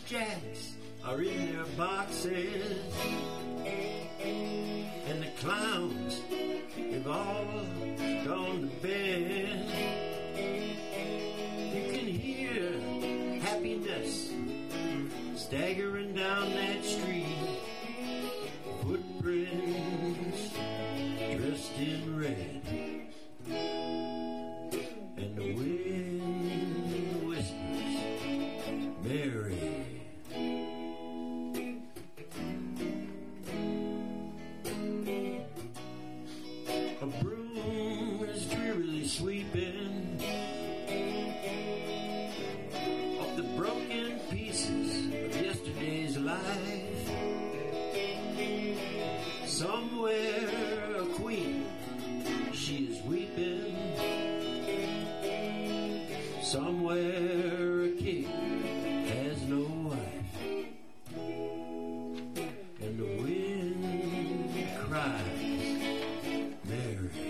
jacks are in their boxes, and the clowns have all gone to bed. You can hear happiness staggering down that street, footprints dressed in red, and the wind whispers, Mary. A broom is drearily sweeping up the broken pieces of yesterday's life. Somewhere a queen, she is weeping. Somewhere a king has no wife, and the wind cries, Mary.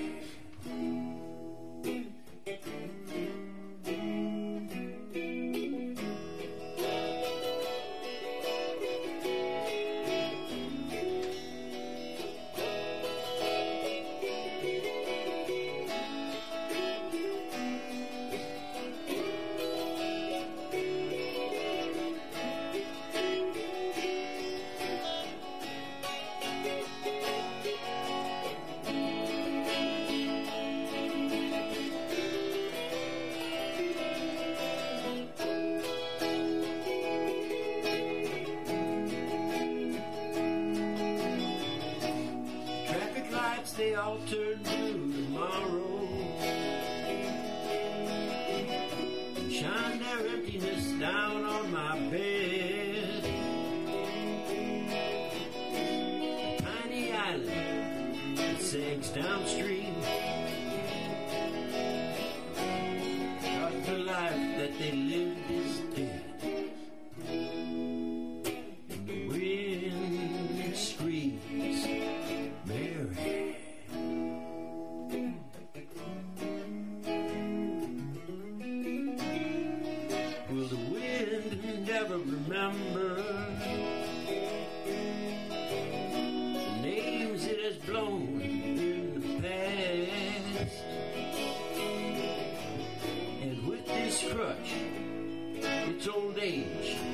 They all turn blue tomorrow and shine their emptiness down on my bed. A tiny island that sinks downstream, 'cause the life that they lived is dead, and the wind screams, Mary. Will the wind never remember the names it has blown in the past? And with this crutch, its old age